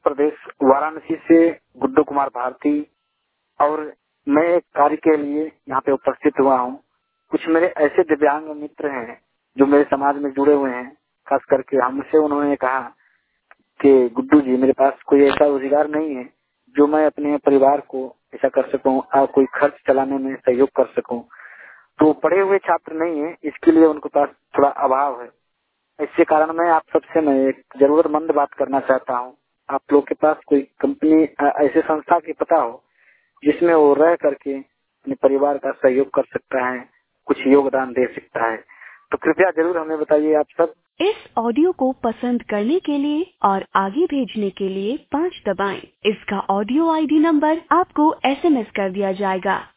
प्रदेश वाराणसी से गुड्डू कुमार भारती। और मैं एक कार्य के लिए यहाँ पे उपस्थित हुआ हूँ। कुछ मेरे ऐसे दिव्यांग मित्र हैं जो मेरे समाज में जुड़े हुए हैं। खास करके हमसे उन्होंने कहा कि गुड्डू जी, मेरे पास कोई ऐसा रोजगार नहीं है जो मैं अपने परिवार को ऐसा कर सकूं और कोई खर्च चलाने में सहयोग कर सकूं। तो पढ़े हुए छात्र नहीं है, इसके लिए उनके पास थोड़ा अभाव है। इसके कारण मैं आप सबसे मैं एक जरूरतमंद बात करना चाहता हूँ। आप लोग के पास कोई कंपनी ऐसे संस्था की पता हो जिसमें वो रह करके अपने परिवार का सहयोग कर सकता है, कुछ योगदान दे सकता है, तो कृपया जरूर हमें बताइए आप सब। इस ऑडियो को पसंद करने के लिए और आगे भेजने के लिए 5 दबाएं। इसका ऑडियो आईडी नंबर आपको SMS कर दिया जाएगा।